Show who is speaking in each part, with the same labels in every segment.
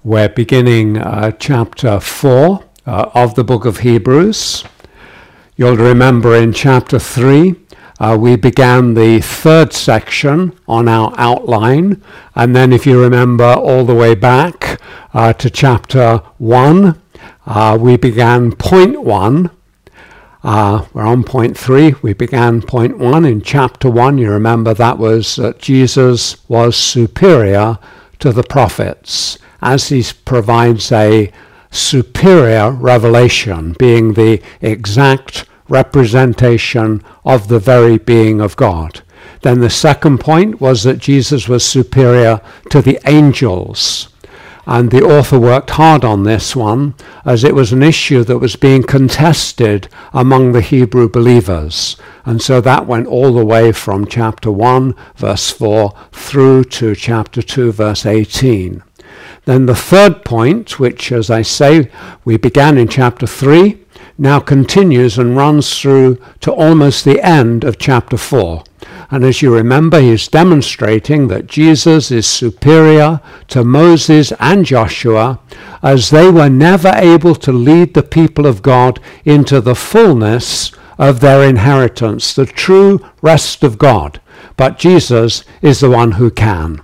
Speaker 1: We're beginning chapter 4 of the book of Hebrews. You'll remember in chapter 3, we began the third section on our outline. And then if you remember all the way back to chapter 1, we began point 1. We're on point 3. We began point 1 in chapter 1. You remember that was that Jesus was superior to the prophets, as he provides a superior revelation, being the exact representation of the very being of God. Then the second point was that Jesus was superior to the angels. And the author worked hard on this one, as it was an issue that was being contested among the Hebrew believers. And so that went all the way from chapter 1, verse 4, through to chapter 2, verse 18. Then the third point, which, as I say, we began in chapter 3, now continues and runs through to almost the end of chapter 4. And as you remember, he's demonstrating that Jesus is superior to Moses and Joshua, as they were never able to lead the people of God into the fullness of their inheritance, the true rest of God. But Jesus is the one who can.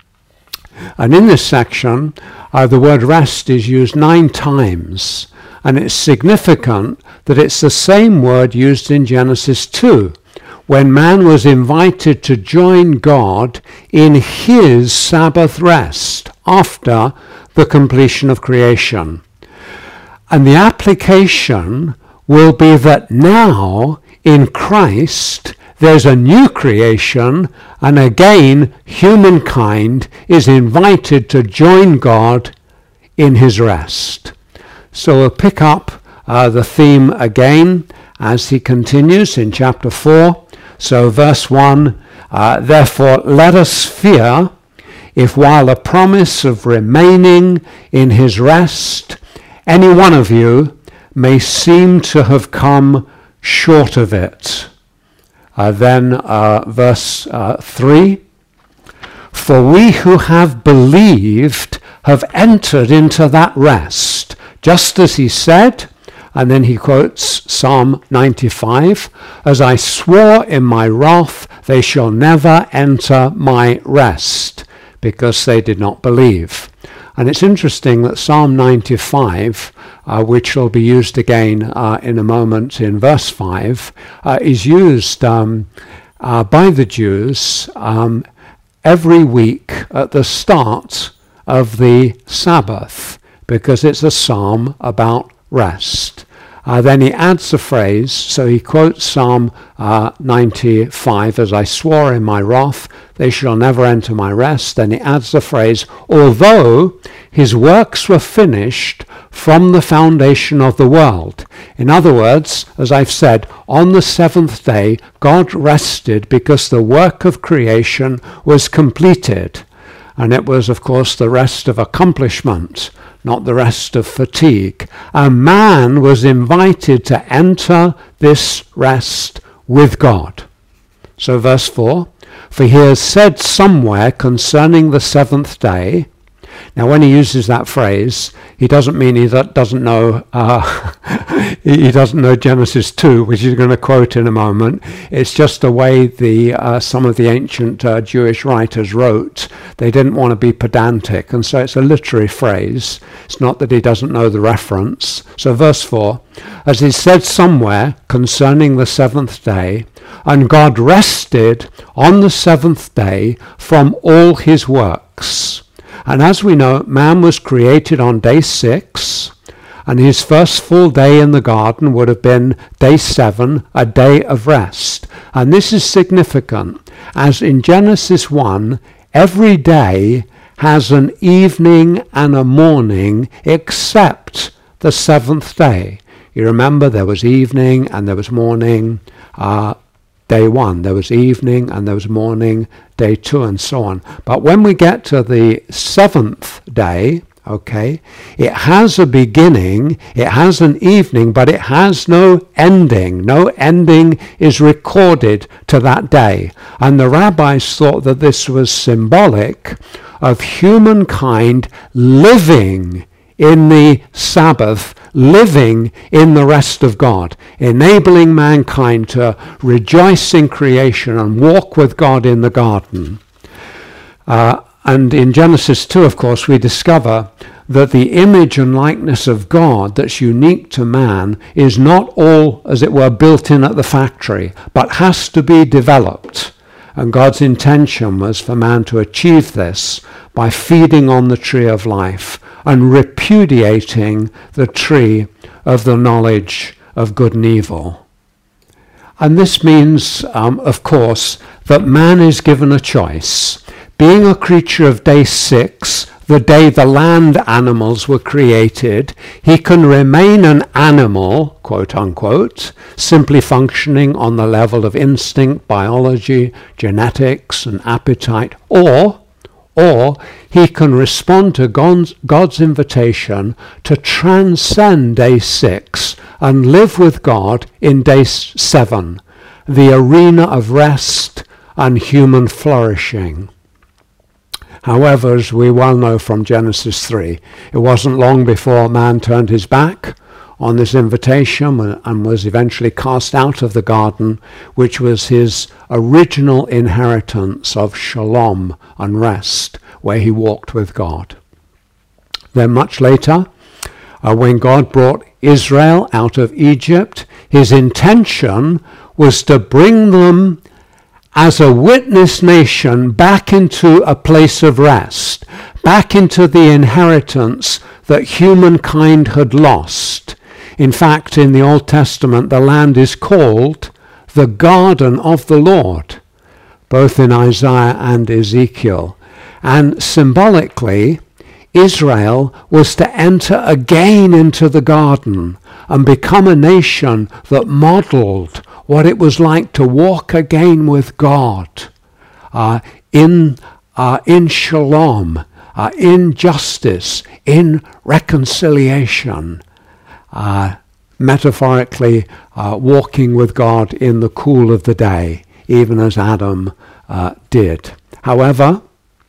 Speaker 1: And in this section, the word rest is used 9 times. And it's significant that it's the same word used in Genesis 2, when man was invited to join God in his Sabbath rest after the completion of creation. And the application will be that now in Christ there's a new creation, and again humankind is invited to join God in his rest. So we'll pick up the theme again as he continues in chapter 4. So verse 1, therefore let us fear, if while the promise of remaining in his rest, any one of you may seem to have come short of it. Then verse 3, for we who have believed have entered into that rest, just as he said. And then he quotes Psalm 95, as I swore in my wrath, they shall never enter my rest, because they did not believe. And it's interesting that Psalm 95, which will be used again in a moment in verse 5, is used by the Jews every week at the start of the Sabbath, because it's a psalm about rest. Then he adds a phrase, so he quotes Psalm 95, as I swore in my wrath, they shall never enter my rest. Then he adds the phrase, although his works were finished from the foundation of the world. In other words, as I've said, on the seventh day, God rested because the work of creation was completed. And it was, of course, the rest of accomplishment, not the rest of fatigue. A man was invited to enter this rest with God. So verse 4, for he has said somewhere concerning the seventh day. Now when he uses that phrase, he doesn't mean he doesn't know he doesn't know Genesis 2, which he's going to quote in a moment. It's just the way some of the ancient Jewish writers wrote. They didn't want to be pedantic, and so it's a literary phrase. It's not that he doesn't know the reference. So verse 4, as he said somewhere concerning the seventh day, and God rested on the seventh day from all his works. And as we know, man was created on day 6, and his first full day in the garden would have been day 7, a day of rest. And this is significant, as in Genesis 1, every day has an evening and a morning except the seventh day. You remember there was evening and there was morning. Day 1, there was evening and there was morning, day 2, and so on. But when we get to the seventh day, okay, it has a beginning, it has an evening, but it has no ending. No ending is recorded to that day. And the rabbis thought that this was symbolic of humankind living in the Sabbath, living in the rest of God, enabling mankind to rejoice in creation and walk with God in the garden. And in Genesis 2, of course, we discover that the image and likeness of God that's unique to man is not all, as it were, built in at the factory, but has to be developed. And God's intention was for man to achieve this by feeding on the tree of life and repudiating the tree of the knowledge of good and evil. And this means, of course, that man is given a choice. Being a creature of day 6, the day the land animals were created, he can remain an animal, quote unquote, simply functioning on the level of instinct, biology, genetics, and appetite, or he can respond to God's invitation to transcend day 6 and live with God in day 7, the arena of rest and human flourishing. However, as we well know from Genesis 3, it wasn't long before man turned his back on this invitation and was eventually cast out of the garden, which was his original inheritance of shalom and rest, where he walked with God. Then much later, when God brought Israel out of Egypt, his intention was to bring them as a witness nation back into a place of rest, back into the inheritance that humankind had lost. In fact, in the Old Testament, the land is called the garden of the Lord, both in Isaiah and Ezekiel. And symbolically, Israel was to enter again into the garden and become a nation that modeled what it was like to walk again with God in shalom, in justice, in reconciliation, metaphorically walking with God in the cool of the day, even as Adam did. However,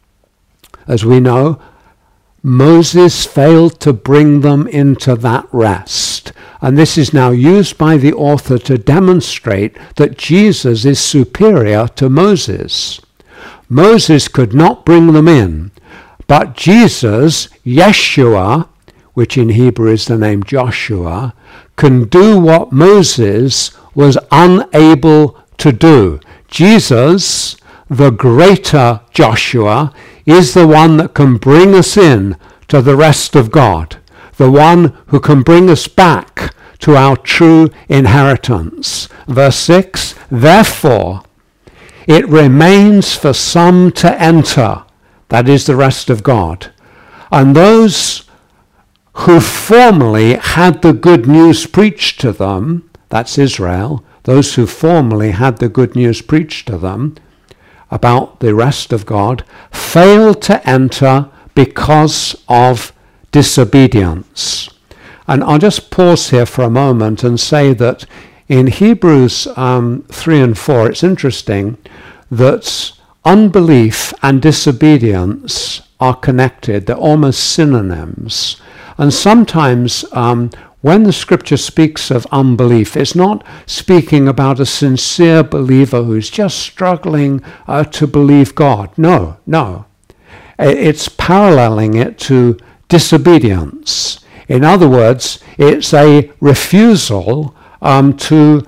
Speaker 1: as we know, Moses failed to bring them into that rest. And this is now used by the author to demonstrate that Jesus is superior to Moses. Moses could not bring them in, but Jesus, Yeshua, which in Hebrew is the name Joshua, can do what Moses was unable to do. Jesus, the greater Joshua, is the one that can bring us in to the rest of God, the one who can bring us back to our true inheritance. Verse 6, therefore, it remains for some to enter, that is the rest of God. And those who formerly had the good news preached to them, that's Israel, those who formerly had the good news preached to them about the rest of God, failed to enter because of disobedience. And I'll just pause here for a moment and say that in Hebrews 3 and 4, it's interesting that unbelief and disobedience are connected. They're almost synonyms. And sometimes when the scripture speaks of unbelief, it's not speaking about a sincere believer who's just struggling to believe God. No. It's paralleling it to disobedience. In other words, it's a refusal to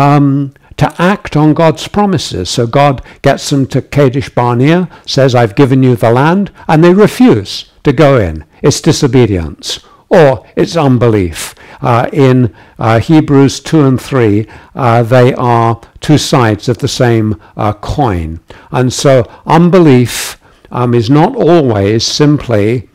Speaker 1: act on God's promises. So God gets them to Kadesh Barnea, says, I've given you the land, and they refuse to go in. It's disobedience, or it's unbelief. In Hebrews 2 and 3, they are two sides of the same coin. And so unbelief is not always simply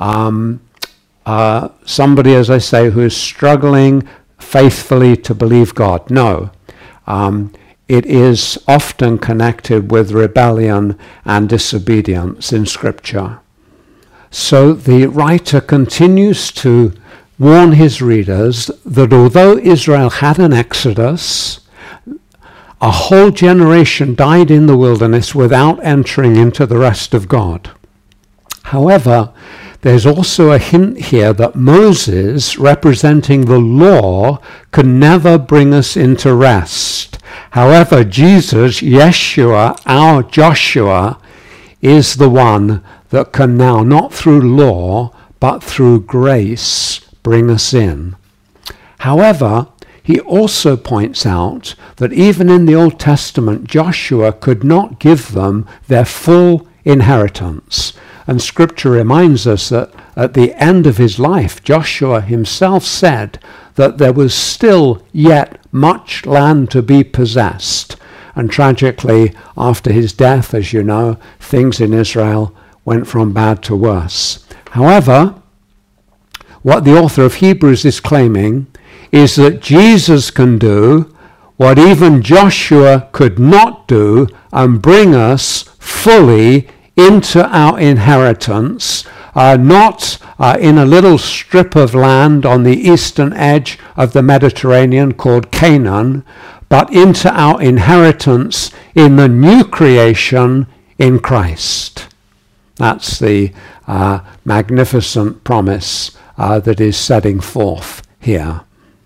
Speaker 1: somebody, as I say, who is struggling faithfully to believe God. No. It is often connected with rebellion and disobedience in Scripture. So the writer continues to warn his readers that although Israel had an exodus, a whole generation died in the wilderness without entering into the rest of God. However, there's also a hint here that Moses, representing the law, can never bring us into rest. However, Jesus, Yeshua, our Joshua, is the one that can now, not through law, but through grace, bring us in. However, he also points out that even in the Old Testament, Joshua could not give them their full inheritance. And Scripture reminds us that at the end of his life, Joshua himself said that there was still yet much land to be possessed. And tragically, after his death, as you know, things in Israel went from bad to worse. However, what the author of Hebrews is claiming is that Jesus can do what even Joshua could not do and bring us fully into our inheritance, not in a little strip of land on the eastern edge of the Mediterranean called Canaan, but into our inheritance in the new creation in Christ. That's the magnificent promise that is setting forth here.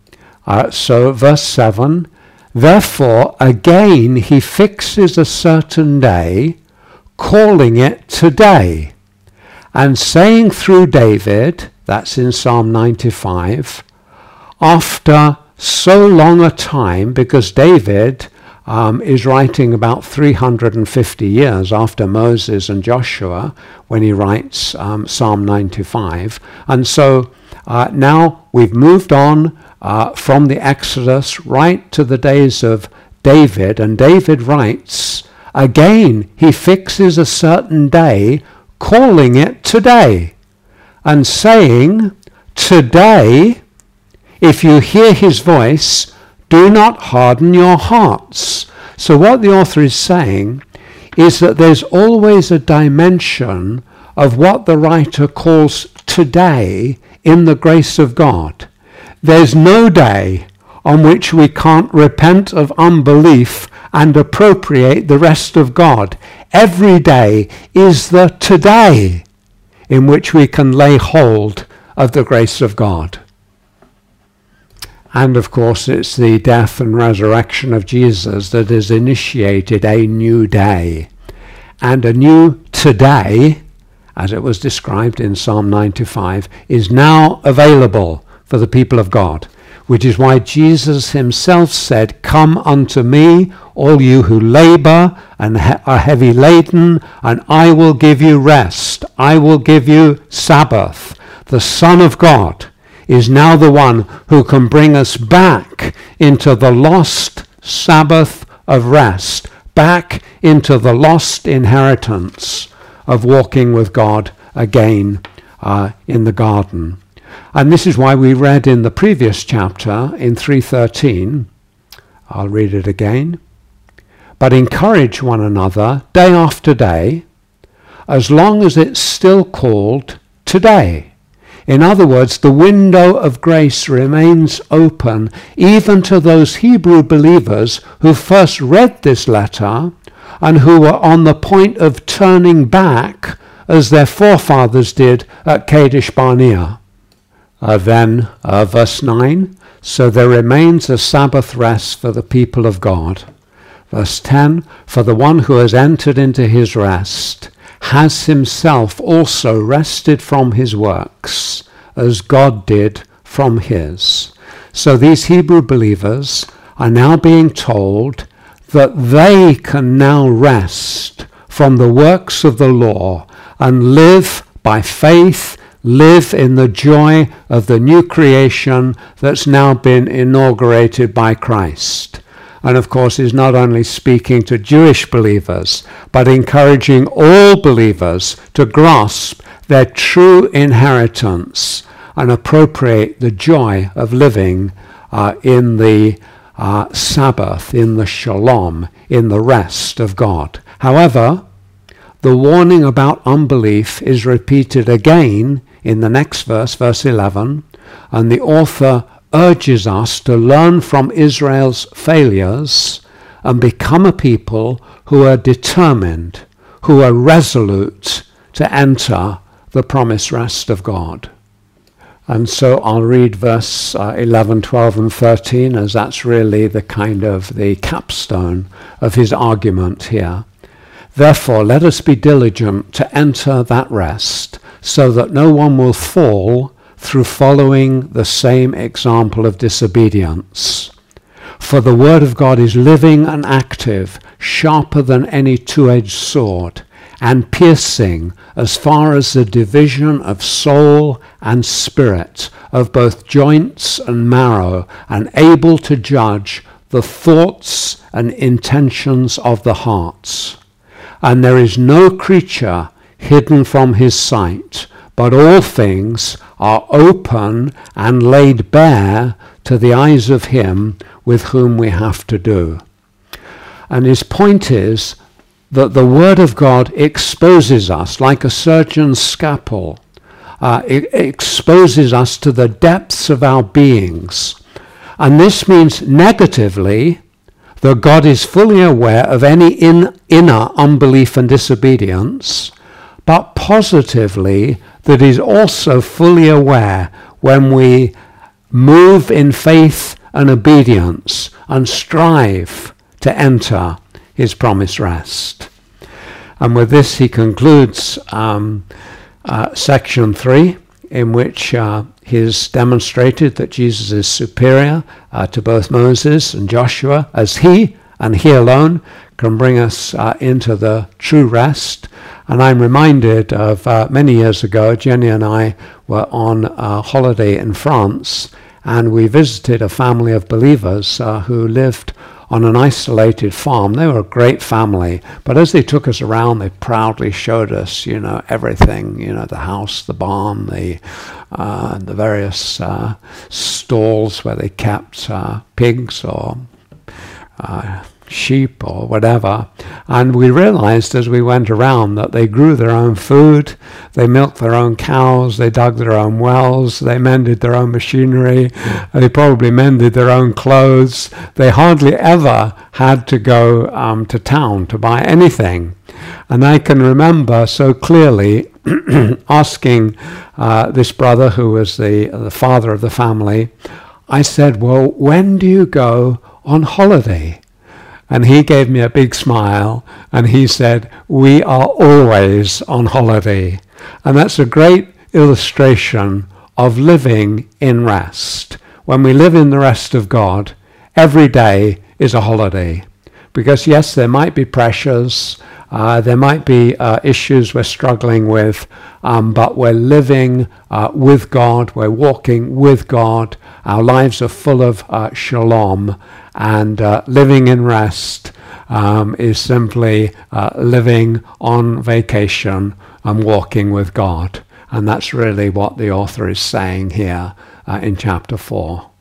Speaker 1: So verse 7, therefore again he fixes a certain day, calling it today, and saying through David, that's in Psalm 95, after so long a time, because David is writing about 350 years after Moses and Joshua when he writes Psalm 95. And so now we've moved on from the Exodus right to the days of David, and David writes, again, he fixes a certain day, calling it today, and saying, today, if you hear his voice, do not harden your hearts. So what the author is saying is that there's always a dimension of what the writer calls today in the grace of God. There's no day on which we can't repent of unbelief and appropriate the rest of God. Every day is the today in which we can lay hold of the grace of God. And of course it's the death and resurrection of Jesus that has initiated a new day. And a new today, as it was described in Psalm 95, is now available for the people of God. Which is why Jesus himself said, come unto me, all you who labor and are heavy laden, and I will give you rest. I will give you Sabbath. The Son of God is now the one who can bring us back into the lost Sabbath of rest, back into the lost inheritance of walking with God again in the garden. And this is why we read in the previous chapter, in 3:13, I'll read it again, but encourage one another day after day, as long as it's still called today. In other words, the window of grace remains open even to those Hebrew believers who first read this letter and who were on the point of turning back as their forefathers did at Kadesh Barnea. Then, verse 9, so there remains a Sabbath rest for the people of God. Verse 10, for the one who has entered into his rest has himself also rested from his works, as God did from his. So these Hebrew believers are now being told that they can now rest from the works of the law and live by faith, live in the joy of the new creation that's now been inaugurated by Christ. And of course, he's not only speaking to Jewish believers, but encouraging all believers to grasp their true inheritance and appropriate the joy of living in the Sabbath, in the shalom, in the rest of God. However, the warning about unbelief is repeated again in the next verse, verse 11, and the author urges us to learn from Israel's failures and become a people who are determined, who are resolute to enter the promised rest of God. And so I'll read verse 11, 12, and 13, as that's really the kind of the capstone of his argument here. Therefore, let us be diligent to enter that rest, so that no one will fall through following the same example of disobedience. For the word of God is living and active, sharper than any two-edged sword, and piercing as far as the division of soul and spirit, of both joints and marrow, and able to judge the thoughts and intentions of the hearts. And there is no creature hidden from his sight, but all things are open and laid bare to the eyes of him with whom we have to do. And his point is that the Word of God exposes us like a surgeon's scalpel. It exposes us to the depths of our beings. And this means negatively that God is fully aware of any inner unbelief and disobedience, but positively that he's also fully aware when we move in faith and obedience and strive to enter his promised rest. And with this he concludes section 3, in which he's demonstrated that Jesus is superior to both Moses and Joshua, as he and he alone can bring us into the true rest. And I'm reminded of many years ago, Jenny and I were on a holiday in France, and we visited a family of believers who lived on an isolated farm. They were a great family, but as they took us around, they proudly showed us, everything, the house, the barn, the various stalls where they kept pigs or sheep or whatever. And we realized as we went around that they grew their own food, they milked their own cows, they dug their own wells, they mended their own machinery, they probably mended their own clothes. They hardly ever had to go to town to buy anything. And I can remember so clearly asking this brother, who was the father of the family, I said, well, when do you go on holiday? And he gave me a big smile, and he said, we are always on holiday. And that's a great illustration of living in rest. When we live in the rest of God, every day is a holiday. Because yes, there might be pressures, there might be issues we're struggling with, but we're living with God, we're walking with God, our lives are full of shalom, and living in rest is simply living on vacation and walking with God. And that's really what the author is saying here in chapter 4.